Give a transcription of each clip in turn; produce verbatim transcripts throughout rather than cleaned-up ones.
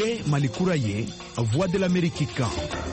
ye Malikura ye Voix de l'Amérique kan.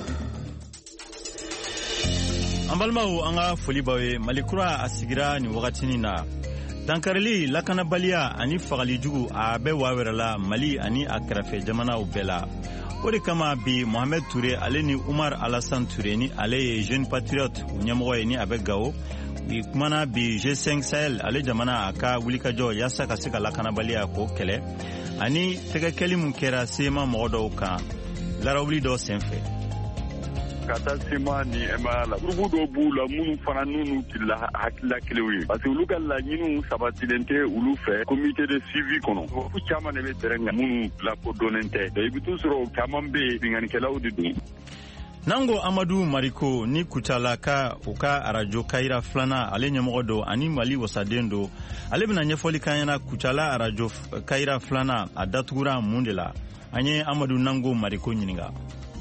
Ambalmaw anga foli bawe Malikura asigira ni wagatini na Dankareli lakanabaliya ani fagali jugu a bɛ wawerala Mali ani a kɛrɛfɛ jamanaw bɛɛ la. O de kama bi Mohamed Touré ale ni Umar Alassane Touré ni ale ye jeune patriote ɲɛmɔgɔ ye ni a bɛ Gao. I kumana bi G cinq Sahel ale jamana a ka wulikajɔ yasa ka se ka lakanabaliya ko kɛlɛ ani tɛgɛkɛli mun kɛra sema mɔgɔ dɔw kan larawuli dɔ senfɛ. Kata sema ni ema la grupu do b'u la minnu fana n'u tila hakilila kelenw ye parce que olu ka laɲiniw sabatilen tɛ olu fɛ comité de suivi kɔnɔ ko caman de bɛ terrain kan minnu lakodɔnnen tɛ i bɛ t'u sɔrɔ caman bɛ yen binganikɛlaw de don. Nango Amadou Mariko ni Kucala ka u ka arajo Kayira filanan ale ɲɛmɔgɔ do ani Mali wasaden do ale bɛna ɲɛfɔli k'an ɲɛna Kucala arajo Kayira filanan a datugura mun de la an ye Amadou Nango Mariko ɲininka.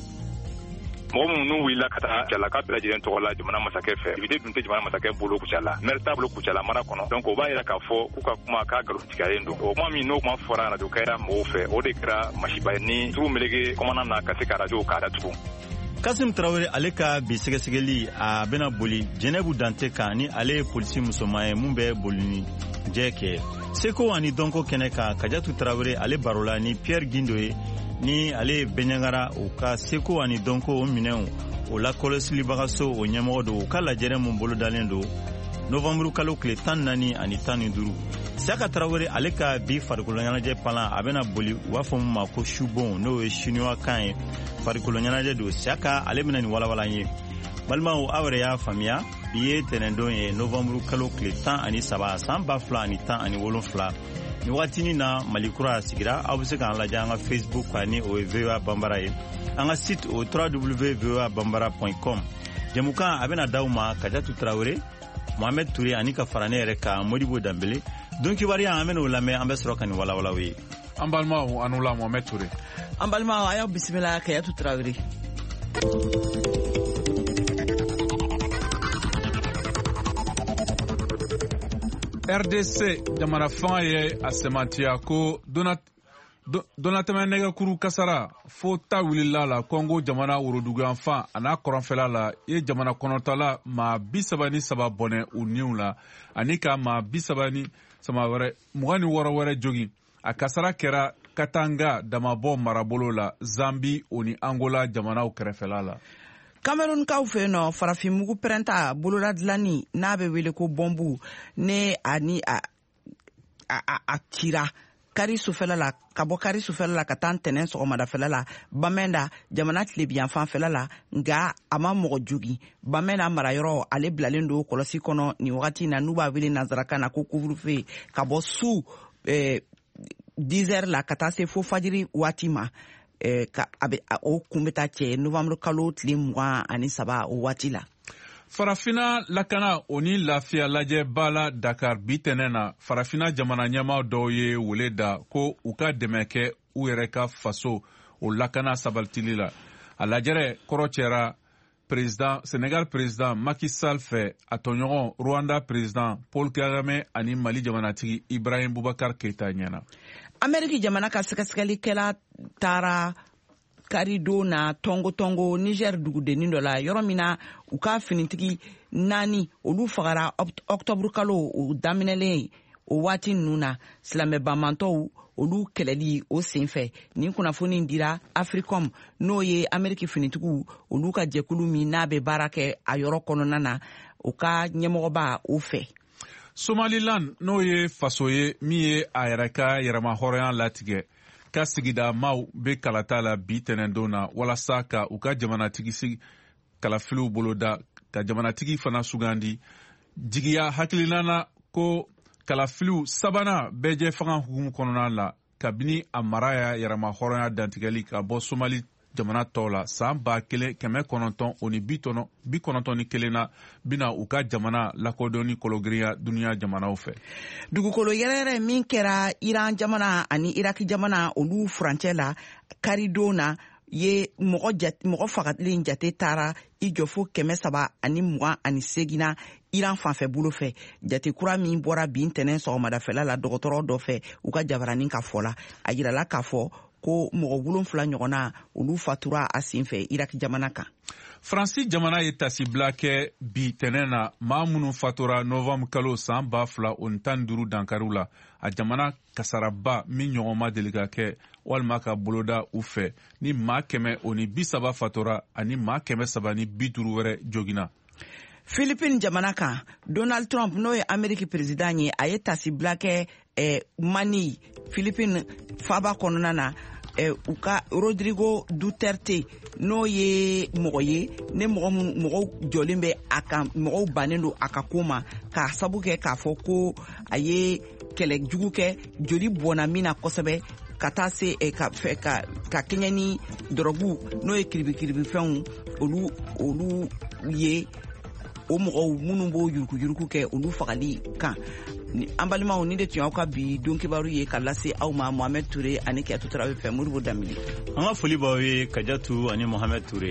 Mɔgɔ minnu wulila ka taa Kucala ka bɛɛ lajɛlen tɔgɔ la jamana masakɛ fɛ ibide dun tɛ jamana masakɛ bolo Kucala maire t'a bolo Kucala mara kɔnɔ donc o b'a yira k'a fɔ k'u ka kuma k'a nkalontigɛlen don o kuma min n'o kuma fɔra arajo Kayira mɔgɔw fɛ o de kɛra masiba ye ni tugu melege kɔmana na ka se ka arajo k'a datugu. Kasim Traoré ale ka bi sɛgɛsɛgɛli a bɛna boli Jɛnɛbu Dante kan ni ale ye polisi musoman ye mun bɛ bolini jɛ kɛ Seko ani Donko kɛnɛ kan Kajatu Traoré ale barola ni Pierre Guindo ye ni ale bɛɲagara u ka Seko ani Donko o minɛnw o lakɔlɔsilibaga o ɲɛmɔgɔ do u ka lajɛrɛ mun bolo dalen do novembre kalo tile tan naani ani tan ni duuru. Saka Traoré ale ka bi farikolo ɲɛnajɛ palan a bɛna boli u b'a fɔ mun ma ko shubon n'o ye chinois kan ye farikolo ɲɛnajɛ do Saka ale bɛna ni walawala ye. Balimaw aw yɛrɛ y'a faamuya bi ye tɛnɛndon ye novembre kalo tile tan ani saba san ba fila ani tan ani wolonfila. Ni waatini na Malikura sigira aw bɛ se k'an lajɛ an ka Facebook ani o ye V O A Bambara ye an ka site o w w w point v o a bambara point com. Jamukan a bɛna d'aw ma Kajatu Traoré Mohamed Touré ani ka fara ne yɛrɛ kan Modibo Dambele don kibaruya an bɛna o lamɛn an bɛ sɔrɔ ka nin walawalaw ye. An balimaw an la Mohamed Touré. An balimaw a y'aw bisimila Kajatu Traoré. R D C jamana fanga ye a semantiya ko donatɛmɛ nɛgɛkuru kasara fo ta wulila la Kongo jamana woroduguyan fan a n'a kɔrɔnfɛla la ye jamana kɔnɔntala maa bi saba ni saba bɔnɛ u niw la ani ka maa bi saba ni sama wɛrɛ mugan ni wɔɔrɔ wɛrɛ jogi a kasara kɛra Katanga damabɔ marabolo la Zambi o ni Angola jamanaw kɛrɛfɛla la. Cameroun kaw fɛ nɔ farafinmugu pɛrɛnta bolola dilani n'a bɛ wele ko bɔnbu ne ani a a a tira kari sufɛla la ka bɔ kari sufɛla la ka taa ntɛnɛn sɔgɔmadafɛla la Bamenda jamana tilebiyan fanfɛla la nga a ma mɔgɔ jogi Bamenda marayɔrɔ ale bilalen don kɔlɔsi kɔnɔ ni wagati na n'u b'a wele nanzarakan na ko couvre-feu ka bɔ su eh, dix heures la ka taa se fo fajiri waati ma. Eh, ka abe o kunbɛ taa cɛ novembre kalo tile mugan ani saba o waati la. Farafina lakana o ni lafiya lajɛ ba la Dakar bi tɛnɛ na farafina jamana ɲɛmaa dɔw ye wele da ko u ka dɛmɛ kɛ u yɛrɛ ka faso o lakana sabatili la. A lajɛrɛ kɔrɔ cɛra président Sénégal président Macky Sall fɛ a tɔɲɔgɔn Rwanda président Paul Kagame ani Mali jamanatigi Ibrahim Boubacar Keita ɲɛna. Ameriki jamana ka sɛgɛsɛgɛlikɛla taara karido na tongo tongo Niger dugudennin dɔ la yɔrɔ min na u ka finitigi naani olu fagara octobre kalo o daminɛlen o waati ninnu na silamɛbamantɔw olu kɛlɛli o senfɛ nin kunnafoni dira Africom n'o ye Ameriki finitigiw olu ka jɛkulu min n'a bɛ baara kɛ a yɔrɔ kɔnɔna na u ka ɲɛmɔgɔba o fɛ. Somaliland n'o ye faso ye min ye a yɛrɛ ka yɛrɛmahɔrɔnya latigɛ ka sigida maaw bɛ kalata la bi tɛnɛndon na walasa ka u ka jamanatigi kalafiliw boloda ka jamanatigi fana sugandi jigiya hakilina ko kalafiliw sabanan bɛɛ jɛ fanga hukumu kɔnɔna la kabini a mara ya yɛrɛmahɔrɔnya dantigɛli ka bɔ Somali jamana tɔw la san ba kelen kɛmɛ kɔnɔntɔn o ni bi kɔnɔntɔn ni kelen na bina u ka jamana lakodɔnni kologiriya duniya jamanaw fɛ. Dugukolo yɛrɛyɛrɛ min kɛra Iran jamana ani Iraki jamana olu furancɛ la karidon na ye mɔgɔ fagalen jate taara i jɔ fo kɛmɛ saba ani mugan ani segina Iran fanfɛ bolo fɛ jate kura min bɔra bi ntɛnɛn sɔgɔmadafɛla la dɔgɔtɔrɔ dɔ fɛ u ka jabaranin ka fɔ la a yirala k'a fɔ ko mɔgɔ wolonfila ɲɔgɔnna olu fatura a senfɛ Iraki jamana kan. Faransi jamana ye tasibila kɛ bi tɛnɛn na maa minnu fatura nɔvɛmburu kalo san ba fila o ni tan ni duuru dankariw la a jamana kasaraba min ɲɔgɔn ma deli ka kɛ walima ka boloda u fɛ ni maa kɛmɛ o ni bi saba fatura ani maa kɛmɛ saba ni bi duuru wɛrɛ jogina. Philippines jamana kan Donald Trump n'o ye Ameriki président ye a ye tasibila kɛ eh, Mani Philippines faba kɔnɔna na eh, u ka Rodrigo Duterte n'o ye mɔgɔ ye ne mɔgɔ mɔgɔw jɔlen bɛ a kan mɔgɔw bannen don a ka ko ma k'a sabu kɛ k'a fɔ ko a ye kɛlɛ jugu kɛ joli bɔnna min na kosɛbɛ ka taa se eh, ka, ka, ka kɛɲɛ ni dɔrɔgu n'o ye kiribikiribifɛnw olu olu ye o mɔgɔw minnu b'o yurukuyuruku kɛ olu fagali kan. An balimaw ni de tun y'aw ka bi don kibaru ye ka lase aw ma Mohamed Touré ani Kiyatu Tarawele fɛ Modibo Damini. An ka foli b'aw ye Kajatu ani Mohamed Touré.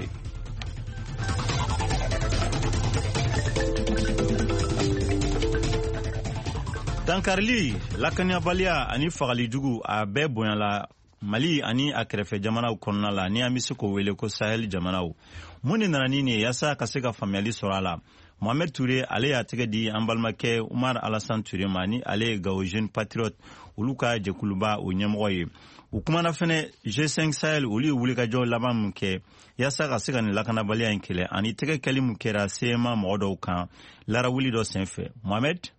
Dankarili lakaniyabaliya ani fagali jugu a bɛɛ bonyala Mali ani a kɛrɛfɛ jamanaw kɔnɔna la ni an bɛ se k'o wele ko Sahel jamanaw. Mun de nana ni nin ye yaasa ka se ka faamuyali sɔrɔ a la. Mohamed Touré ale y'a tɛgɛ di an balimakɛ Umar Alassane Touré ma ni ale ye Gao Jeune Patriote olu ka jɛkuluba o ɲɛmɔgɔ ye. U kumana fɛnɛ G cinq Sahel olu ye wulikajɔ laban mun kɛ yaasa ka se ka nin lakanabaliya in kɛlɛ ani tɛgɛ kɛli mun kɛra C M A mɔgɔ dɔw kan larawuli dɔ senfɛ. Mohamed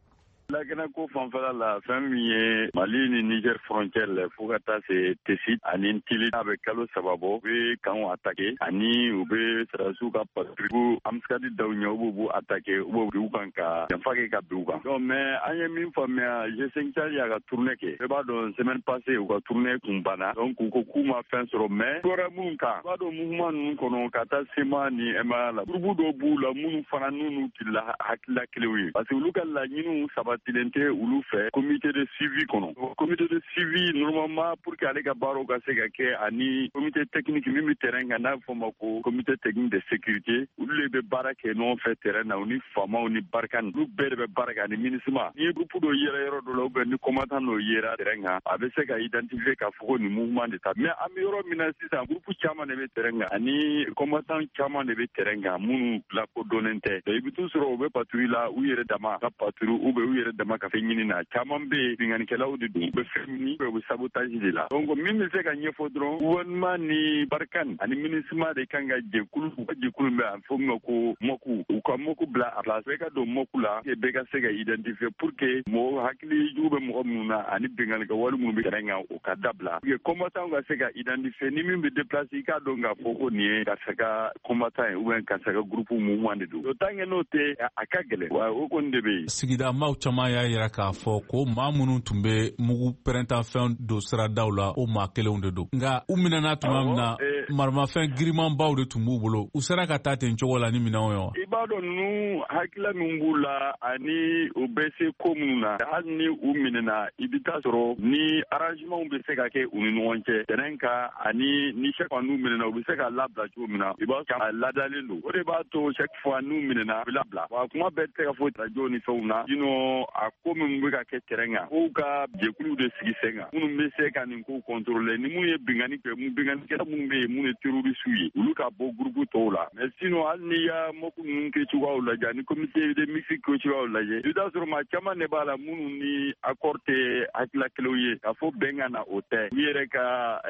Lakana ko fanfɛla la fɛn min ye Mali ni Niger frontière la fo ka taa se Tessit ani Tili a bɛ kalo saba bɔ u bɛ kanw attaqué ani u bɛ sɔrɔdasiw ka patrouille amskadi daw ɲɛ u b'u attaqué u b'u u kan ka janfa kɛ ka bin u kan. Donc mais an ye min faamuya G cinq Sahel y'a ka tournée kɛ. Bɛɛ b'a dɔn semaine passée u ka tournée kun banna donc u ko k'u ma fɛn sɔrɔ mais tɔɔrɔ minnu kan b'a dɔn mouvement ninnu kɔnɔ ka taa C M A ni M A la groupe dɔw b'u la minnu fana n'u tɛ hakilila kelenw ye parce que olu ka laɲiniw sabatilen tɛ olu fɛ comité de suivi kɔnɔ. Comité de suivi normalement pour que ale ka baaraw ka se ka kɛ ani comité technique min bɛ terrain kan n'a bɛ fɔ o ma ko comité technique de sécurité olu de bɛ baara kɛ ɲɔgɔn fɛ terrain na u ni faamaw ni barikani olu bɛɛ de bɛ baara kɛ ani MINUSMA. Ni groupe dɔ yera yɔrɔ dɔ la ou bien ni commandant dɔ yera terrain kan a bɛ se ka identifier k'a fɔ ko nin mouvement de ta mais an bɛ yɔrɔ min na sisan groupe caman de bɛ terrain kan ani commandant caman de bɛ terrain kan minnu lakodɔnnen tɛ. I bɛ t'u sɔrɔ u bɛ patrouille la u yɛrɛ dama ka patrouille ou bien u yɛrɛ dama ka fɛn ɲini na caman bɛ yen binganikɛlaw de don u bɛ fɛn ɲini u bɛ sabotage de la. Donc min bɛ se ka ɲɛfɔ dɔrɔn gouvernement ni barikani ani MINUSMA de kan ka jɛkulu u ka jɛkulu bɛ a fɔ min ma ko MOKU u ka MOKU bila a place bɛɛ ka don MOKU la bɛɛ ka se ka identifier pour que mɔgɔ hakili jugu bɛ mɔgɔ minnu na ani binganikɛ wale minnu bɛ terrain kan o ka dabila. Pour que combattant ka se ka identifier ni min bɛ déplacer i k'a dɔn k'a fɔ ko nin ye karisa ka combattant ye ou bien karisa ka groupe mouvement de don. Tant que n'o tɛ a ka gɛlɛn wa o kɔni de bɛ yen. Sigida maaw caman y'a yira k'a fɔ ko maa minnu tun bɛ mugu pɛrɛntanfɛn don siradaw la o maa kelenw de don nka u minɛna tuma min na marimafɛn girimanbaw de tun b'u bolo u sera ka taa ten cogo la ni minɛnw ye wa. I b'a dɔn ninnu hakilila min b'u la ani u bɛ se ko minnu na hali ni u minɛna i bɛ taa sɔrɔ ni arrangement bɛ se ka kɛ u ni ɲɔgɔn cɛ terrain kan ani ni chaque fois n'u minɛna u bɛ se ka labila cogo min na i b'a sɔrɔ a ladalen don o de b'a to chaque fois n'u minɛna a bɛ labila wa kuma bɛɛ tɛ se ka fɔ radio ni fɛnw na sinon a ko min bɛ ka kɛ terrain kan k'u ka jɛkulu de sigi sen kan minnu bɛ se ka nin ko contrôler ni minnu ye bingani kɛ mun binganikɛla minnu bɛ yen minnu ye terroriste ye olu ka bɔ groupe tɔw la mais sinon hali n'i y'a MOKU ninnu kɛcogoyaw lajɛ ani comité de mixte kɛcogoyaw lajɛ i bɛ taa sɔrɔ maa caman de b'a la minnu ni accord tɛ hakilila kelenw ye k'a fɔ bɛnkan na o tɛ u yɛrɛ ka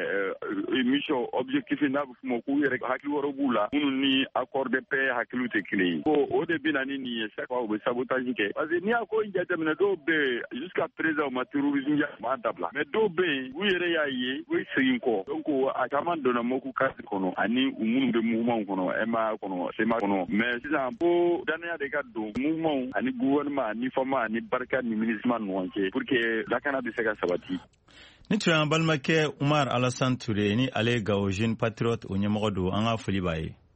mission objectif n'a bɛ f'o ma k'u yɛrɛ hakili wɛrɛw b'u la minnu ni accord de paix hakiliw tɛ kelen ye ko o de bɛ na ni nin ye chaque fois u bɛ sabotage kɛ parce que n'i y'a ko jateminɛ dɔw bɛ yen jusqu'à présent u ma terrorisme ya ma dabila mais dɔw bɛ yen u yɛrɛ y'a ye u ye segin kɔ donc a caman donna MOKU carte kɔnɔ ani u minnu bɛ mouvement kɔnɔ M A kɔnɔ C M A kɔnɔ mais sisan ko danaya de ka don mouvement ani gouvernement ani fama ani barika ni MINUSMA ni ɲɔgɔn cɛ pour que lakana bɛ se ka sabati. Ni tun y'an balimakɛ Umar Alassane Touré ni ale Gao Jeune Patriote o ɲɛmɔgɔ don an ka foli b'a ye.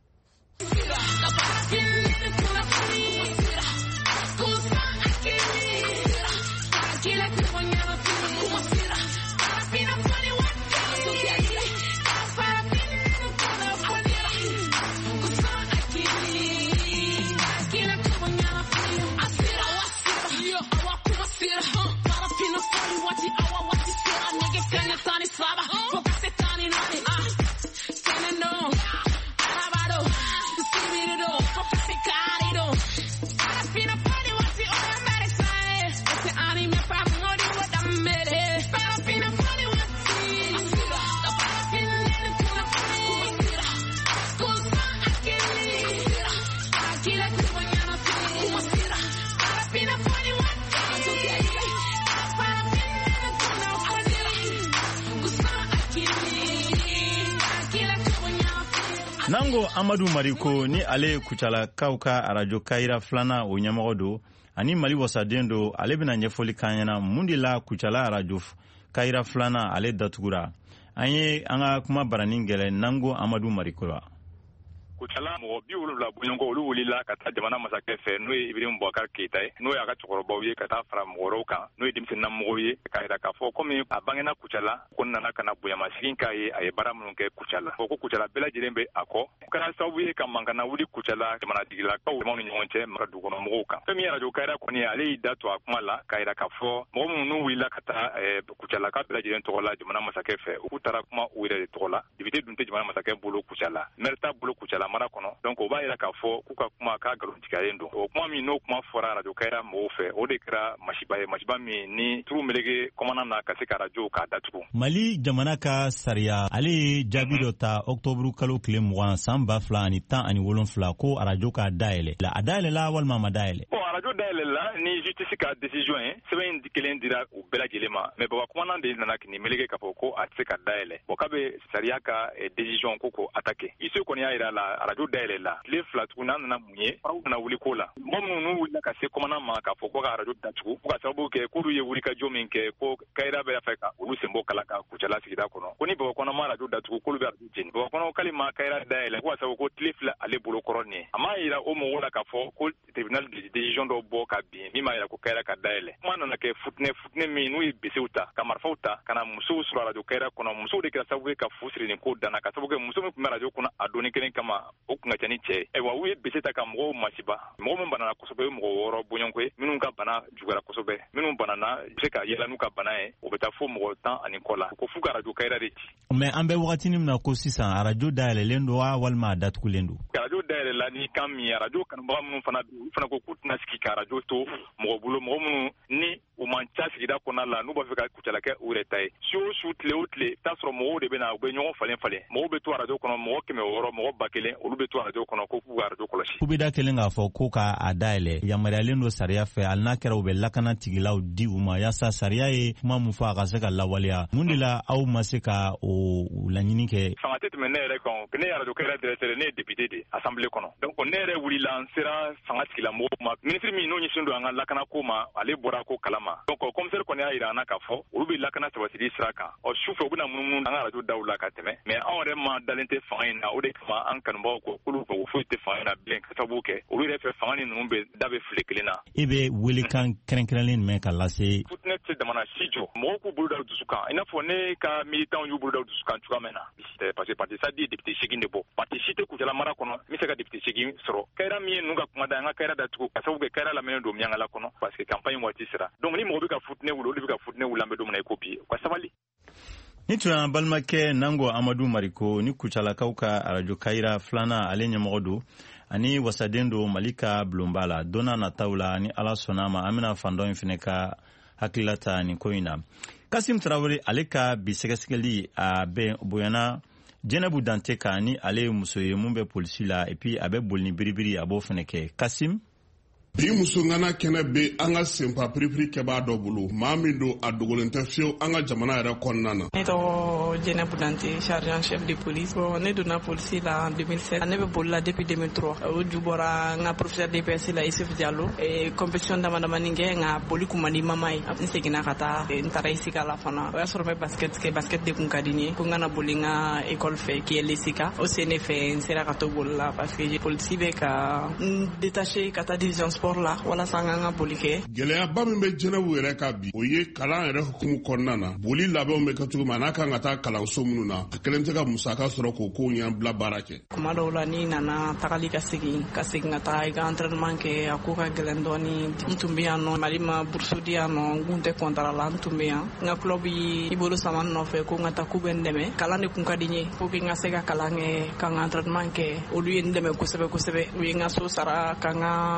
Saba. Nango Amadou Mariko ni ale kuchala kauka arajo kaira flana o ɲɛmɔgɔ do ani Mali wasaden do ale bena ɲɛfɔli kanyana mundi la kuchala arajo kaira flana ale datugura an ye an ka kuma barani gɛlɛ Nango Amadou Mariko la. Kuchala mɔgɔ bi wolonwula bonyɔnkɔ olu wulila ka taa jamana masakɛ fɛ n'o ye Ibrahim Boubacar Keita ye n'o y'a ka cɛkɔrɔbaw ye ka taa fara mɔgɔ wɛrɛw kan n'o ye denmisɛnninamɔgɔw ye k'a yira k'a fɔ komi a bangena Kucala ko nana ka na bonyamasegin k'a ye a ye baara minnu kɛ Kucala fɔ ko Kucala bɛɛ lajɛlen bɛ a kɔ o kɛra sababu ye ka mankana wuli Kucala jamanadegilakaw damaw ni ɲɔgɔn cɛ mara dugukɔnɔmɔgɔw kan fɛn min ye arajo Kayira kɔni ale y'i da to a kuma la k'a yira k'a fɔ mɔgɔ minnu wulila ka taa Kucala ka bɛɛ lajɛlen tɔgɔ la jamana masakɛ fɛ u k'u taara kuma u yɛrɛ de tɔgɔ la député dun tɛ jamana masakɛ bolo Kucala maire t'a bolo Kucala mara kɔnɔ donc o b'a yira k'a fɔ k'u ka kuma k'a nkalontigɛlen don o kuma min n'o kuma fɔra arajo Kayira mɔgɔw fɛ o de kɛra masiba ye masiba min ni turu melege kɔmana na ka se ka arajo k'a datugu. Mali jamana ka sariya ale ye jaabi dɔ ta octobre kalo tile mugan san ba fila ani tan ani wolonfila ko arajo k'a dayɛlɛ la a dayɛlɛla walima a ma dayɛlɛ. Bon arajo dayɛlɛla ni justice ka décision ye sɛbɛn kelen dira u bɛɛ lajɛlen ma mais baba kumanan de nana k'i melege k'a fɔ ko a tɛ se ka dayɛlɛ bon k'a bɛ sariya ka décision ko ko attaquer iso kɔni y'a yira la arajo dayɛlɛ la tile fila tuguni an nana mun ye aw nana wuli ko la mɔgɔ minnu n'u wulila ka se kɔmanan ma k'a fɔ ko ka arajo datugu fo ka sababu kɛ k'olu ye wulikajɔ min kɛ ko Kayira bɛ fɛ ka olu sen bɔ kala ka Kucala sigida kɔnɔ ko ni Babakɔnɔ ma arajo datugu k'olu bɛ arajo jeni Babakɔnɔ k'ale ma Kayira dayɛlɛ ko ka sababu ko tile fila ale bolo kɔrɔ nin ye a m'a yira o mɔgɔw la k'a fɔ ko tribunal de décision dɔ bɔ ka bin min m'a yira ko Kayira ka dayɛlɛ kuma nana kɛ futinɛ futinɛ min n'u ye besew ta ka marifaw ta ka na musow sɔrɔ arajo Kayira kɔnɔ musow de kɛra sababu ye ka fu siri nin ko danna ka sababu kɛ muso min tun bɛ arajo kɔnɔ a donni kelen kama o kun ka ca ni cɛ ye ayiwa u ye bese ta ka mɔgɔw masiba mɔgɔ min banana kosɛbɛ ye mɔgɔ wɔɔrɔ bonyɔnko ye minnu ka bana juguyara kosɛbɛ minnu banana u bɛ se ka yɛlɛ n'u ka bana ye o bɛ taa fo mɔgɔ tan ani kɔ la ko f'u ka arajo Kayira de ci. Mais an bɛ wagatinin min na ko sisan arajo dayɛlɛlen don wa walima a datugulen don. arajo dayɛlɛla ni kan min ye arajo kanubaga minnu fana olu fana ko k'u tɛna sigi ka arajo to mɔgɔ bolo mɔgɔ minnu ni u man ca sigida kɔnɔna la n'u b'a fɛ ka Kucala kɛ u yɛrɛ ta ye su o su tile o tile t'a sɔrɔ mɔgɔw de bɛ na u bɛ ɲɔgɔn falen falen mɔgɔw bɛ to arajo kɔnɔ mɔgɔ kɛmɛ wɔɔrɔ mɔgɔ ba kelen olu bɛ to arajo kɔnɔ ko f'u ka arajo kɔlɔsi. Kubida kelen k'a fɔ ko ka a dayɛlɛ yamaruyalen don sariya fɛ hali n'a kɛra u bɛ lakana tigilaw di u ma yaasa sariya ye kuma min fɔ a ka se ka lawaleya mun de la aw ma se ka o laɲini kɛ. Fanga tɛ tɛmɛ ne yɛrɛ kan ne ye arajo Kayira directeur ne ye député de assemblée kɔnɔ donc ne yɛrɛ wulila n sera fanga tigilamɔgɔw ma ministre min n'o ɲɛsin don an ka lakana ko ma ale bɔra ko kalama donc commissaire kɔni y'a yira an na k'a fɔ olu bɛ lakana sabatili sira kan ɔ sufɛ u bɛna munumunu an ka arajo daw la ka tɛmɛ mais anw yɛrɛ ma dalen tɛ fanga in na o de kama an kanubagaw ko k'olu mago foyi tɛ fanga in na bilen ka sababu kɛ olu yɛrɛ fɛ fanga ni ninnu bɛ da bɛ file kelen na. I bɛ welekan kɛrɛnkɛrɛnlen jumɛn ka lase. futinɛ tɛ jamana si jɔ mɔgɔw k'u bolo da dusu kan i n'a fɔ ne ka militant y'u bolo da dusu kan cogoya min na parce que parti ça dit député segin de bɔ parti si tɛ Kucala mara kɔnɔ n bɛ se ka député segin sɔrɔ Kayira min ye ninnu ka kuma da an ka Kayira datugu ka sababu kɛ Kayira lamɛnnen don Miyankala kɔnɔ parce que campagne waati sera donc ni mɔgɔ bɛ ka futinɛ wuli olu bɛ ka futinɛ wuli an bɛ don min na i ko bi u ka sabali. Ni tun y'an balimakɛ Nango Amadou Mariko ni Kucalakaw ka arajo Kayira filanan ale ɲɛmɔgɔ don ani wasaden don Mali ka bulonba la donna nataw la ni Ala sɔnna ma an bɛna fan dɔ in fɛnɛ ka hakililata nin ko in na. Kasim Tarawele ale ka bi sɛgɛsɛgɛli a bɛn bonyana Jɛnɛbu Dante kan ni ale ye muso ye mun bɛ polisi la et puis a bɛ boli ni biribiri a b'o fɛnɛ kɛ. Kasim bi musongana kɛnɛ be an ka senpa piripiri kɛbaa dɔ bolo maa min don a dogolen tɛ fiyewu an ka jamana yɛrɛ kɔnɔna na. Ne tɔgɔ Jɛnɛbu Dante, chargé en chef de police. Bon, ne donna polisi la en deux mille sept. Ne bɛ boli la depuis deux mille trois. O ju bɔra n ka professeur D P S la Isuf Diallo. E compétition dama damani kɛ nka boli kun man di mama ye. N seginna ka taa n taara Isika la fana. O y'a sɔrɔ n bɛ basket kɛ basket de kun ka di n ye. Ko n kana boli n ka école fɛ qui est l'Isika. O sen ne fɛ n sera ka to boli la parce que polisi bɛ ka n détaché ka taa division sport la walasa an ka boli kɛ. Gɛlɛyaba min bɛ Jɛnɛbu yɛrɛ ka bi o ye kalan yɛrɛ hukumu kɔnɔna na boli labɛnw bɛ kɛ cogo min n'a kan ka taa kalanso minnu na a kelen tɛ ka musaka sɔrɔ k'o kow ɲɛbila baara kɛ. Kuma dɔw la n'i nana tagali ka segin ka segin ka taa i ka entraînement kɛ a ko ka gɛlɛn dɔɔni. N tun bɛ yan nɔ Mali ma bourse di yan nɔ n kun tɛ contrat la n tun bɛ yan n ka club yi i bolo sama n nɔfɛ ko n ka taa k'u bɛ n dɛmɛ kalan de kun ka di n ye pour que n ka se ka kalan kɛ ka n ka entraînement kɛ olu ye n dɛmɛ kosɛbɛ kosɛbɛ u ye n ka so sara ka n ka école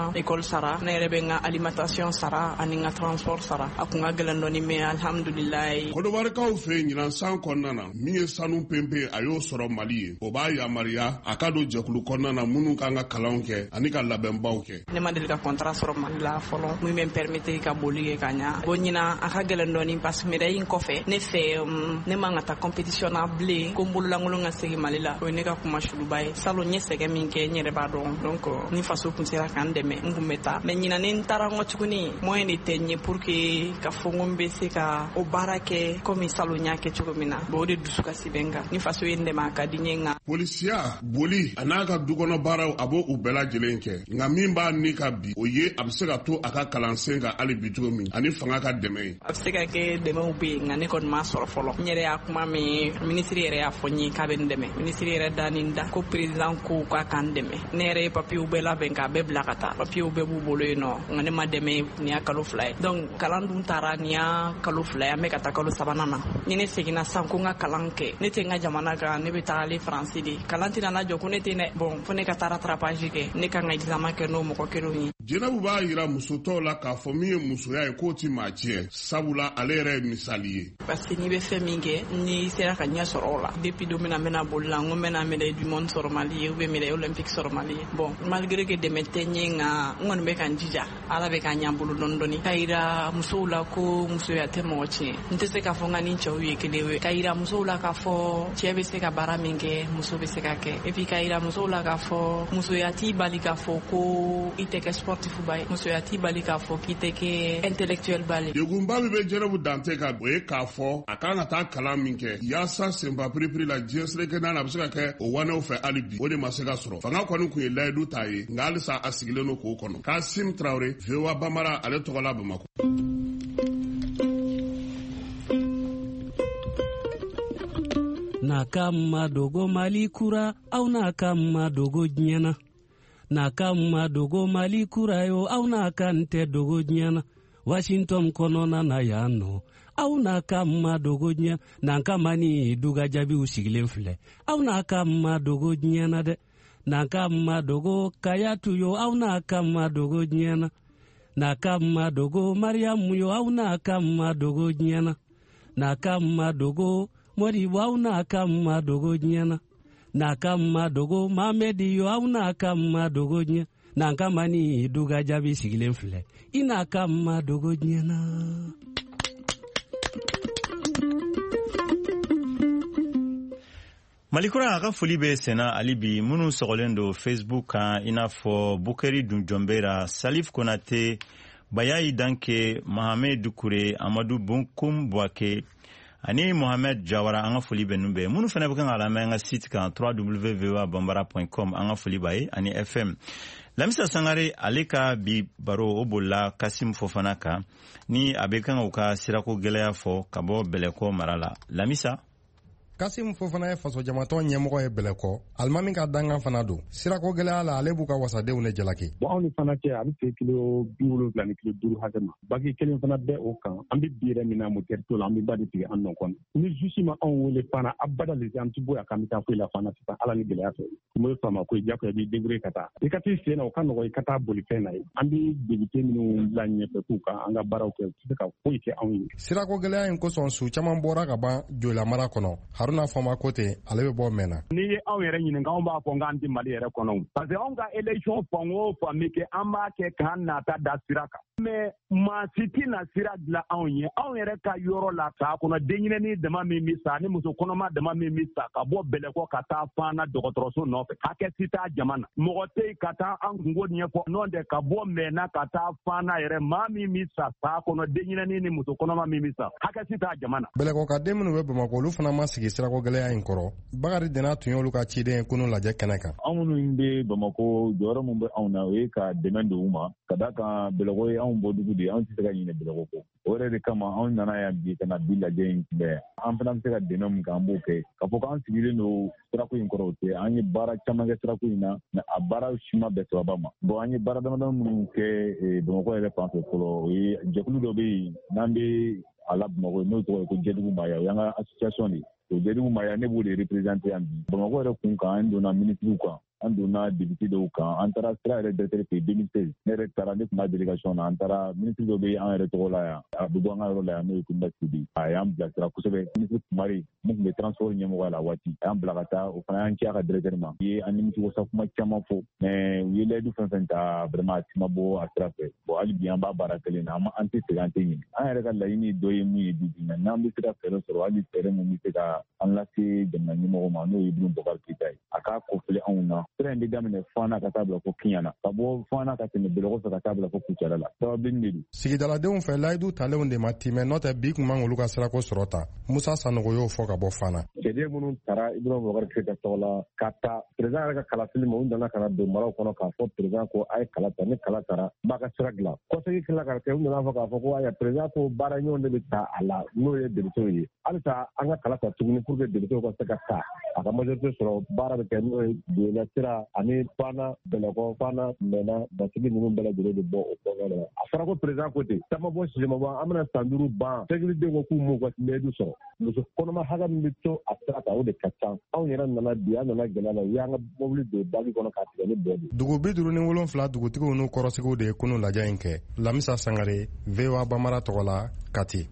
sara ne yɛrɛ bɛ n ka alimentation sara ani n ka transport sara a kun ka gɛlɛn dɔɔni mais alhamdulilayi. Kɔnɔbarikaw fɛ yen ɲinan san kɔnɔna na min ye sanu penpe a y'o sɔrɔ Mali ye o b'a yamaruya a ka don jɛkulu kɔnɔna na minnu kan ka kalanw kɛ ani ka labɛnbaw kɛ. Ne ma deli ka contrat sɔrɔ Mali la fɔlɔ min bɛ n permettre ka boli kɛ ka ɲa bon ɲinan a ka gɛlɛn dɔɔni parce que médaille in kɔfɛ ne fɛ ne man ka taa compétition na bilen ko n bololankolon ka segin Mali la o ye ne ka kuma suluba ye salon n ye sɛgɛn min kɛ n yɛrɛ b'a dɔn donc ni faso kun sera ka n dɛmɛ n kun bɛ taa mais ɲinan ni n taara n kɔ tuguni moyen de tɛ n ye pour que ka fɔ n bɛ se ka o baara kɛ comme salon n y'a kɛ cogo min na bon o de dusu kasi bɛ n kan ni faso ye n dɛmɛ a ka di n ye n ka. Polisiya boli a n'a ka dukɔnɔ baaraw a b'o u bɛɛ lajɛlen kɛ nka min b'a ni ka bi o ye a bɛ se ka to a ka kalansen kan hali bi cogo min ani fanga ka dɛmɛ ye. A bɛ se ka kɛ dɛmɛw bɛ yen nka ne kɔni m'a sɔrɔ fɔlɔ n yɛrɛ y'a kuma min minisiri yɛrɛ y'a fɔ n ye k'a bɛ n dɛmɛ minisiri yɛrɛ da ni n da ko président ko k'a ka n dɛmɛ ne yɛrɛ ye papiyew bɛɛ labɛn k'a bɛɛ bila ka taa papiyew bɛɛ b'u bolo yen nɔ nka ne ma dɛmɛ nin y'a kalo fila ye donc kalan dun taara nin y'a kalo fila ye an bɛ ka taa kalo sabanan na ni ne seginna sisan ko n ka kalan kɛ ne tɛ n ka jamana kan ne bɛ taa ale faransi de kalan tɛna na jɔ ko ne tɛ dɛ bon fo ne ka taa rattrapage kɛ ne kan ka examen kɛ n'o mɔgɔ kelenw ye. Jɛnɛbu b'a yira muso tɔw la k'a fɔ min ye musoya ye k'o ti maa tiɲɛ sabula ale yɛrɛ ye misali ye. parce que n'i bɛ fɛn min kɛ n'i sera ka ɲɛ sɔrɔ o la depuis don min na n bɛna boli la n ko n bɛna médaille du monde sɔrɔ Mali ye ou bien médaille olympique sɔrɔ Mali ye bon malgré que dɛmɛ tɛ n ye nka n kɔni bɛ ka n jija ala bɛ ka ɲɛ n bolo dɔɔni dɔɔni k'a yira musow la ko musoya tɛ mɔgɔ tiɲɛ n tɛ se k'a fɔ n ka ni cɛw ye kelen ye k'a yira musow la k'a fɔ cɛ bɛ se ka baara min kɛ muso bɛ se ka kɛ et puis k'a yira musow la k'a fɔ musoya t'i bali k'a fɔ ko i tɛ kɛ sportif ba ye musoya t'i bali k'a fɔ k'i tɛ kɛ intellectuel ba ye. Degunba min bɛ Jɛnɛbu Dante kan o ye k'a fɔ a kan ka taa kalan min kɛ yaasa senba piripiri la diɲɛ seleke n'a na a bɛ se ka kɛ o wanew fɛ hali bi o de ma se ka sɔrɔ fanga kɔni kun ye layidu t'a ye nka halisa a sigilen don k'o kɔnɔ. Kasim Traore V O A Bamara ale tɔgɔ la Bamakɔ. Na kama dogo Mali kura au na kama dogo diɲɛna na kama dogo Mali kura yo au na kante dogo diɲɛna Washington kɔnɔna na yan nɔ aw n'a kama dogo diɲɛ n'an kama ni duga jaabiw sigilen filɛ aw n'a kama dogo diɲɛna dɛ n'an kama dogo Kayatu yo aw n'a kama dogo diɲɛna n'a kama dogo Mariamu yo aw n'a kama dogo diɲɛna n'a kama dogo Modibo aw n'a kama dogo diɲɛna n'a kama dogo Mamedi yo aw n'a kama dogo diɲɛ n'an kama ni duga jaabi sigilen filɛ i n'a kama dogo diɲɛna. Malikura a ka foli bɛ senna hali bi minnu sɔgɔlen don Facebook kan i n'a fɔ Bukari Dunjɔnbera Salif Konate Bayayi Danke Mohamed Dukure Amadu Bunkum Buake ani Mohamed Jawara an ka foli bɛ ninnu bɛɛ minnu fana bɛ kan ka lamɛn an ka site kan w w w point v o a bambara point com an ka foli b'a ye ani F M. Lamisa Sangare ale ka bi baro o bolila Kasim Fofana kan ni a bɛ kan ka u ka sirako gɛlɛya fɔ ka bɔ Bɛlɛkɔ mara la. Lamisa Kasim Fofana ye faso jamatɔn ɲɛmɔgɔ ye Bɛlɛkɔ alimami ka dangan fana don sirako gɛlɛya la ale b'u ka wasadenw ne jalaki. Bon anw ni fana cɛ a bɛ se kilo bi wolonwula ni kilo duuru hakɛ ma bagi kelen fana bɛ o kan an bɛ bi yɛrɛ min na motɛri t'o la an bɛ ba de tigɛ an nɔ kɔnɔ ni juge ma anw wele fana abada le an tɛ bɔ yan k'an bɛ taa foyi la fana sisan ala ni gɛlɛya fɛ kuma ye faama ko diyagoya i b'i débrouiller ka taa i ka t'i sen na o ka nɔgɔ i ka taa bolifɛn na ye an bɛ débité minnu bila ɲɛfɛ k'u ka an ka baaraw kɛ u tɛ se ka foyi kɛ anw ye. Sirako gɛlɛya in kosɔn su caman bɔra ka ban Joyila mara kɔnɔ Haruna Fɔma Kote ale bɛ bɔ mɛnna. N'i ye anw yɛrɛ ɲininka anw b'a fɔ k'an tɛ Mali yɛrɛ kɔnɔ parce que anw ka élection fan o fan bɛ kɛ an b'a kɛ k'an nata da sira kan mais maa si tɛ na sira dilan anw ye anw yɛrɛ ka yɔrɔ la k'a kɔnɔ denɲɛrɛnin dama min bɛ sa ani muso kɔnɔma dama min bɛ sa ka bɔ Bɛlɛkɔ ka taa Fana dɔgɔtɔrɔso nɔfɛ hakɛ si t'a jama na mɔgɔ tɛ yen ka taa an kungo ɲɛfɔ n'o tɛ ka bɔ mɛnna ka taa Fana yɛrɛ maa min bɛ sa sa kɔnɔ denɲɛrɛnin ni muso kɔnɔma min bɛ sa hakɛ si t'a jama na. Bɛlɛkɔ ka den minnu bɛ Bamakɔ olu fana ma sigi sirako gɛlɛya in kɔrɔ Bakari Dena tun y'olu ka ciden kunun lajɛ kɛnɛ kan. Anw minnu bɛ Bamakɔ jɔyɔrɔ min bɛ anw na o ye ka dɛmɛ don u ma ka d'a kan Bɛlɛkɔ ye anw bɔ dugu de ye anw tɛ se ka ɲinɛ Bɛlɛkɔ kɔ o yɛrɛ de kama anw nana yan bi ka na bi lajɛ in kunbɛn an fana bɛ se ka dɛmɛ min kɛ an b'o kɛ k'a fɔ k'an sigilen don sirako in kɔrɔ o tɛ an ye baara caman kɛ sirako in na mɛ a baara si ma bɛn sababa ma bon an ye baara damadɔ minnu kɛ Bamakɔ yɛrɛ fan fɛ fɔlɔ o ye jɛkulu dɔ bɛ yen n'an bɛ a la Bamakɔ n'o tɔgɔ ye ko Jɛdugu Maya o y'an ka association de ye o Jɛdugu Maya ne b'o de représenter yan bi Bamakɔ yɛrɛ kun kan an donna ministres kan an donna député dɔw kan an taara sira yɛrɛ directeur fɛ deux mille seize ne yɛrɛ taara ne tun b'a délégation na an taara ministre dɔ bɛ an yɛrɛ tɔgɔ la yan a bɛ bɔ an ka yɔrɔ la yan n'o ye Kunda Sidi a y'an bilasira kosɛbɛ ministre Kumari mun tun bɛ transport ɲɛmɔgɔ la waati a y'an bila ka taa o fana y'an ci a ka directeur ma u ye an nimisi wasa kuma caman fɔ mais u ye layidu fɛn fɛn ta vraiment a ti ma bɔ a sira fɛ bon hali bi an b'a baara kelen na an tɛ segin an tɛ ɲini an yɛrɛ ka laɲini dɔ ye mun ye bi bi nka n'an bɛ se ka fɛɛrɛ sɔrɔ hali fɛɛrɛ mun bɛ se ka an lase jamana ɲɛmɔgɔ ma n'o ye Ibunu Bokari Keyita ye a k'a kɔfile anw na sira in bɛ daminɛ Fana ka taa bila fo Kiɲana ka bɔ Fana ka tɛmɛ Bɛlɛko fɛ ka taa bila fo Kucala la sababu de don sigidaladenw fɛ layidu talenw de ma timɛ n'o tɛ bi kun man olu ka sirako sɔrɔ ta Musa Sanogo y'o fɔ ka bɔ Fana cɛden minnu taara Ibunu Bokari Keyita tɔgɔ la ka taa président yɛrɛ ka kalafili ma u nana ka na don maraw kɔnɔ k'a fɔ président ko a ye kala ta ni kala tara b'a ka sira dilan kɔsegi tila ka kɛ u nana fɔ k'a fɔ ko aya président ko baara ɲɔgɔn de bɛ ta a la n'o ye députés ye halisa an ka kala ta tuguni pour que députés ka se ka taa a ka majorité sɔrɔ baara bɛ kɛ n'o ye Doyila sira ani Fana Bɛlɛkɔ Fana Mɛna Basigi ninnu bɛɛ lajɛlen de bɔ o kɔnɔna la a fɔra ko président ko ten caman bɔ sisi ma bɔ an bɛna san duuru ban sécurité ko k'u m'u ka layidu sɔrɔ muso kɔnɔma hakɛ min bɛ to a sira kan o de ka ca anw yɛrɛ nana bi an nana gɛlɛya la u y'an ka mobili don bagi kɔnɔ k'a tigɛ ni bɛɛ de dugu bi duuru ni wolonfila dugutigiw n'u kɔrɔsigiw de ye kunun lajɛ in kɛ Lamisa Sangare V O A Bamara tɔgɔ la Kati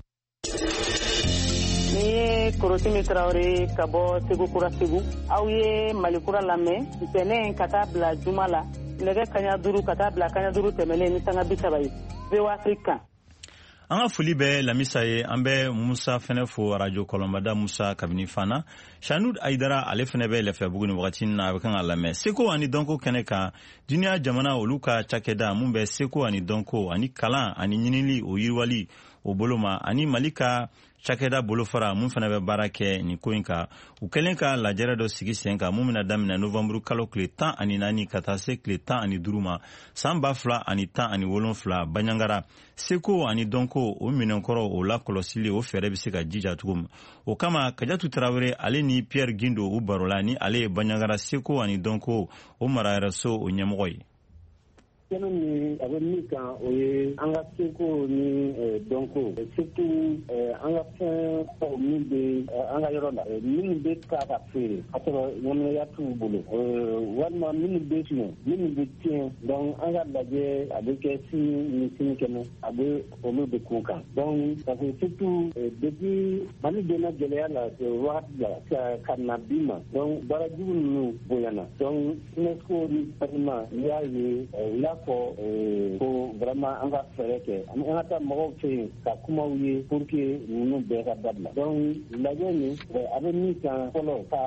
ni ye Korosimi Tarawele ka bɔ Segu Kura Segu aw ye Malikura lamɛn ntɛnɛn ka taa bila juma la nɛgɛ kaɲa duuru ka taa bila kaɲa duuru tɛmɛlen ni sanga bi saba ye V O A Afrique an ka foli bɛ Lamisa ye an bɛ Musa fɛnɛ fo radio Kɔlɔnbada Musa kabini Fana Shanud Aidara ale fɛnɛ bɛ Lɛfɛbugu ni wagati na a bɛ kan ka lamɛn Seko ani dɔnko kɛnɛ kan duniya jamana olu ka cakɛda mun bɛ Seko ani dɔnko ani kalan ani ɲinili o yiriwali o bolo ma ani Mali ka cakɛda bolofara mun fɛnɛ bɛ baara kɛ nin ko in kan u kɛlen ka lajɛrɛ dɔ sigi sen kan mun bɛna daminɛ novembre kalo tile tan ani naani ka taa se tile tan ani duuru ma san ba fila ani tan ani wolonfila Baɲangara Seko ani dɔnko o minɛnkɔrɔ o la kɔlɔsili o fɛɛrɛ bɛ se ka jija cogo min o kama Kajatu Tarawele ale ni Pierre Gindo u barola ni ale ye Baɲangara Seko ani dɔnko o mara yɛrɛ so o ɲɛmɔgɔ ye kɛnɛ min a bɛ min kan o ye an ka seko ni dɔnko surtout an ka fɛn fɔ min bɛ an ka yɔrɔ la minnu bɛ taa ka feere ka sɔrɔ ɲɛnɛmaya t'u bolo walima minnu bɛ sunɔ minnu bɛ tiɲɛ donc an ka lajɛ a bɛ kɛ sini ni sini kɛnɛ a bɛ olu de kun kan donc parce que surtout depuis Mali donna gɛlɛya la wagati la ka na bi ma donc baarajugu ninnu bonyana donc UNESCO ni parlement n'i y'a ye la fɔ ko vraiment an ka fɛɛrɛ kɛ an ka taa mɔgɔw fɛ yen ka kumaw ye pour que ninnu bɛɛ ka dabila donc lajɛ nin a bɛ min kan fɔlɔ ka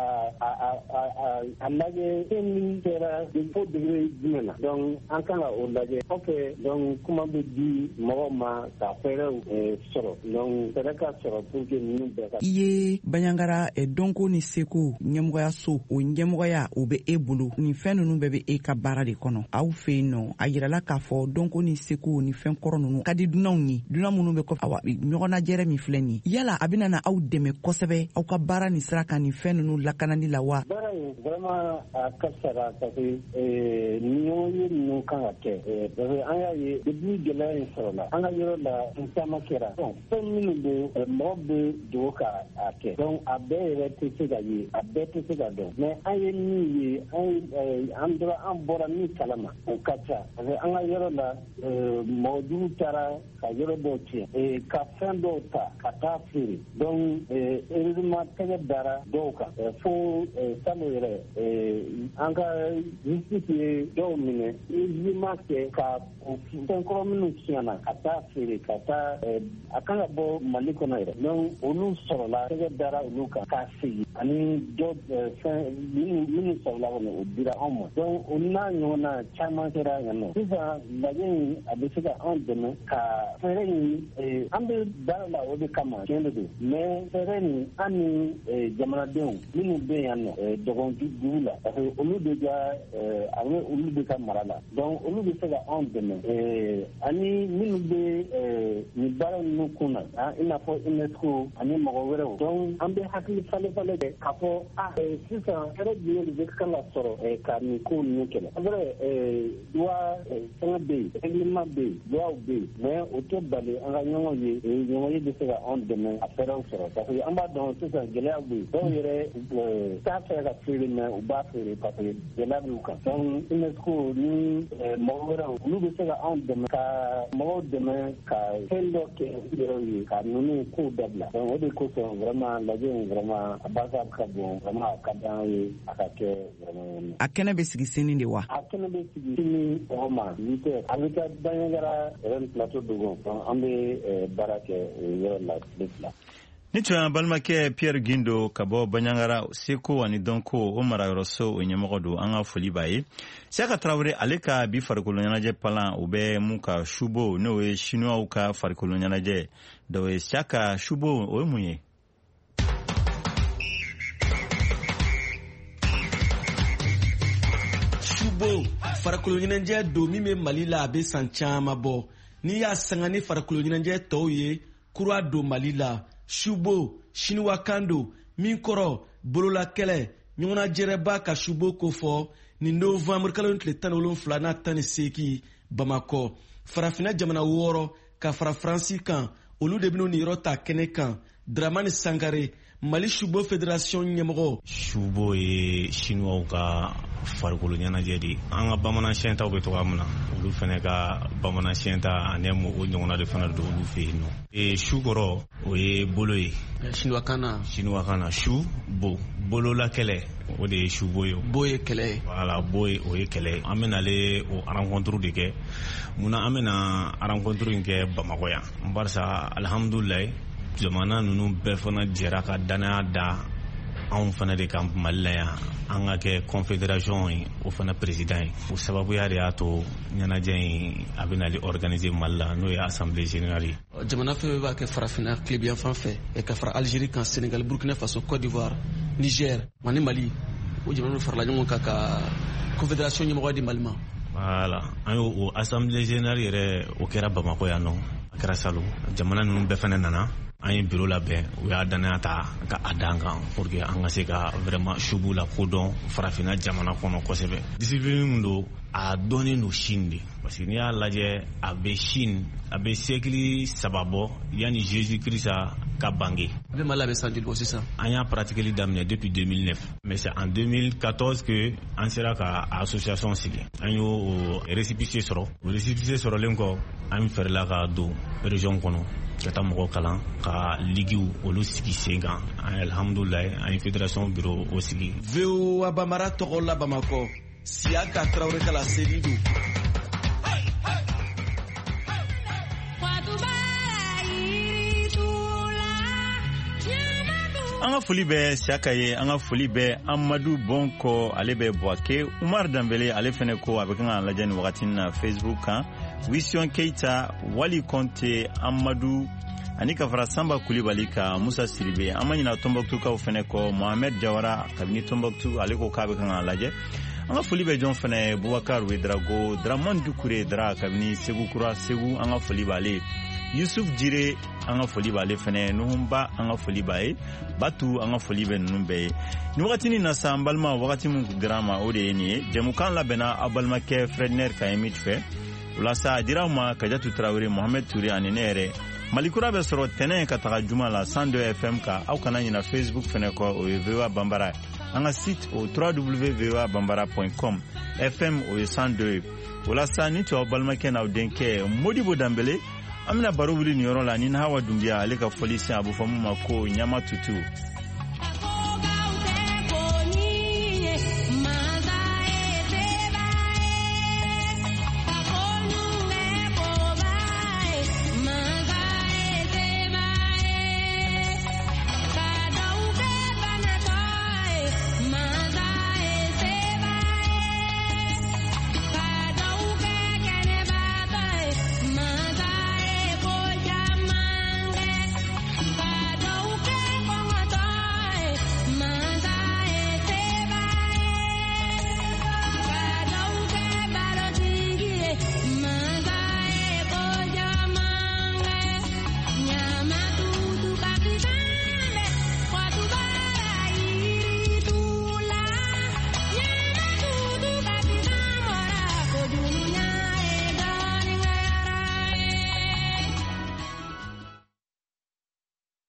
a lajɛ fɛn min kɛra fo degré jumɛn na donc an kan ka o lajɛ kɔfɛ donc kuma bɛ di mɔgɔw ma ka fɛɛrɛw sɔrɔ donc fɛɛrɛ ka sɔrɔ pour que ninnu bɛɛ ka. I ye Baɲangara dɔnko ni seko ɲɛmɔgɔya so o ɲɛmɔgɔya o bɛ e bolo nin fɛn ninnu bɛɛ bɛ e ka baara de kɔnɔ aw fɛ yen nɔ a yirala k'a fɔ dɔnko ni seko ni fɛn kɔrɔ ninnu ka di dunanw ye dunan minnu bɛ kɔfɛ awa ɲɔgɔnnajɛrɛ min filɛ nin ye yala a bɛna na aw dɛmɛ kosɛbɛ aw ka baara nin sira kan nin fɛn ninnu lakanani la wa. baara in vraiment a ka sara parce que ɲɔgɔn ye ninnu kan ka kɛ parce que an y'a ye depuis gɛlɛya in sɔrɔ la an ka yɔrɔ la n caman kɛra donc fɛn minnu bɛ mɔgɔ bɛ dogo ka a kɛ donc a bɛɛ yɛrɛ tɛ se ka ye a bɛɛ tɛ se ka dɔn mais an ye min ye an dɔrɔn an bɔra min kalama o ka ca parce que an ka yɔrɔ la mɔgɔ jugu taara ka yɔrɔ dɔw tiɲɛ ka fɛn dɔw ta ka taa feere donc heureusement tɛgɛ dara dɔw kan fo salon yɛrɛ an ka justice ye dɔw minɛ jugement kɛ ka fɛn kɔrɔ minnu tiɲɛna ka taa feere ka taa a kan ka bɔ Mali kɔnɔ yɛrɛ donc olu sɔrɔla tɛgɛ dara olu kan k'a segin ani dɔ fɛn minnu sɔrɔla kɔnɔ o dira anw ma donc o n'a ɲɔgɔnna caman kɛra yan nɔ sisan lajɛ in a bɛ se ka anw dɛmɛ ka fɛɛrɛ in an bɛ baara la o de kama tiɲɛ de don mais fɛɛrɛ nin an ni jamanadenw minnu bɛ yan nɔ dɔgɔdugu la parce que olu de ka a bɛ olu de ka mara la donc olu bɛ se ka anw dɛmɛ ani minnu bɛ nin baara ninnu kun na i n'a fɔ UNESCO ani mɔgɔ wɛrɛw donc an bɛ hakili falen falen kɛ k'a fɔ a sisan fɛɛrɛ jumɛn de bɛ kan ka sɔrɔ ka nin ko ninnu kɛlɛ après droit fɛngɛ bɛ yen règlement bɛ yen loi bɛ yen mais o tɛ bali an ka ɲɔgɔn ye ɲɔgɔn ye bɛ se ka anw dɛmɛ a fɛɛrɛw sɔrɔ parce que an b'a dɔn sisan gɛlɛya bɛ yen dɔw yɛrɛ t'a fɛ ka feere mais u b'a feere parce que gɛlɛya b'u kan donc UNESCO ni mɔgɔ wɛrɛw olu bɛ se ka anw dɛmɛ ka mɔgɔw dɛmɛ ka fɛn dɔ kɛ u yɛrɛw ye ka ninnu kow dabila donc o de kosɔn vraiment lajɛ in vraiment a barika ka bon vraiment a ka d'an ye a ka kɛ vraiment. A kɛnɛ bɛ sigi sini de wa? A kɛnɛ bɛ sigi sini sɔgɔma huit heures a bɛ taa Bandiagara Reine Plateau Dogon donc an bɛ baara kɛ o yɔrɔ la tile fila. Ni tun y'an balimakɛ Pierre Gindo ka bɔ Bandiagara Seko ani Dɔnko o marayɔrɔ so o ɲɛmɔgɔ don an ka foli b'a ye. Siyaka Tarawele ale ka bi farikolo ɲɛnajɛ palan o bɛ mun ka Shubo n'o ye Chinois ka farikolo ɲɛnajɛ dɔ ye Siyaka Shubo o ye mun ye? Shubo farikolo ɲɛnajɛ don min bɛ Mali la a bɛ san caman bɔ n'i y'a sanga ni farikolo ɲɛnajɛ tɔw ye kura don Mali la. Shubo Chinois kan don min kɔrɔ bololakɛlɛ ɲɔgɔnnajɛrɛba ka Shubo ko fɔ ni novembre kalo tile tan ni wolonwula n'a tan ni seegin Bamakɔ farafinna jamana wɔɔrɔ ka fara Faransi kan olu de bɛna nin yɔrɔ ta kɛnɛ kan Dramani Sangare Mali Shubo Fédération ɲɛmɔgɔ. Shubo ye Chinois ka farikolo ɲɛnajɛ de an ka bamanan siyɛntaw bɛ togoya min na olu fana ka bamanan siyɛnta ani o ɲɔgɔnna de fana don olu fɛ yen nɔ. ee su kɔrɔ o ye bolo ye Chinois kan na Chinois kan na su bo bolola kɛlɛ o de ye Shubo ye. Bo ye kɛlɛ ye. Voilà, bo ye o ye kɛlɛ ye. An bɛna ale o rencontre de kɛ munna an bɛna rencontre in kɛ Bamakɔ yan barisa alhamdulilayi jamana ninnu bɛɛ fana jɛra ka danaya da anw fana de kan Mali la yan an ka kɛ confédération ye o fana président ye o sababuya de y'a to ɲɛnajɛ in a bɛ nali organiser Mali la n'o ye assemblée générale ye. Jamana fɛn bɛɛ b'a kɛ farafinna tilebiyan fan fɛ ka fara Algérie kan Sénégal Burkina Faso Côte d'Ivoire Niger ani Mali o jamana farala ɲɔgɔn kan ka confédération ɲɛmɔgɔ di Mali ma. Voilà an y'o assemblée générale yɛrɛ o kɛra Bamakɔ yan nɔ a kɛra Salon jamana ninnu bɛɛ fana nana an ye bureau labɛn u y'a danaya ta ka a dan kan pour que an ka se ka vraiment Shubo la kodɔn farafinna jamana kɔnɔ kosɛbɛ. Discipline min don a dɔnnen don Chine de parce que n'i y'a lajɛ a bɛ Chine a bɛ siècle saba bɔ yanni Jésus Christ ka bange. A bɛ Mali la a bɛ san joli bɔ sisan? An y'a pratiquer daminɛ depuis deux mille neuf mais c'est en deux mille quatorze que an sera ka association sigi an y'o récépissé sɔrɔ o récépissé sɔrɔlen kɔ an fɛrɛla ka don région kɔnɔ ka taa mɔgɔw kalan ka ligiw olu sigi sen kan alhamdulilayi an ye fédération bureau o sigi. V O A Bambara tɔgɔ la Bamakɔ Siyaka Tarawele kala seli don. An ka foli bɛ Siyaka ye an ka foli bɛ Amadu Bonko ale bɛ Buwake Umar Danbele ale fɛnɛ ko a bɛ kan ka lajɛ nin wagati na Facebook kan Wision Keita Wali Konte Amadu ani ka fara Samba Kulibali ka Musa Siribe an ma ɲina Tombouctou kaw fɛnɛ kɔ Mohamed Jawara kabini Tombouctou ale ko k'a bɛ kan ka lajɛ an ka foli bɛ jɔn fɛnɛ Boubacar Ouedraogo Dramane Doucouré Dra kabini Segu Kura Segu an ka foli b'ale Yusuf Jire an ka foli b'ale fɛnɛ Nuhumba an ka foli b'a ye Batu an ka foli bɛ ninnu bɛɛ ye ni wagati ni na sa an balima wagati min dira ma o de ye nin ye jɛmukan labɛnna aw balimakɛ Fredner Kayemit fɛ o la sa a dira ma Kajatu Tarawele Mohamed Touré ani ne yɛrɛ Malikura bɛ sɔrɔ tɛnɛ ka taga juma la cent deux F M kan aw kana ɲina Facebook fɛnɛ kɔ o ye V O A Bambara an ka site o w w w point v o a bambara point com F M o ye cent deux o la sa ni tubabu balimakɛ n'aw denkɛ Modibo Danbele an bɛna baro wuli nin yɔrɔ la ni Hawa Dunbiya ale ka fɔli siɲɛ a bɛ fɔ mun ma ko Ɲama Tutu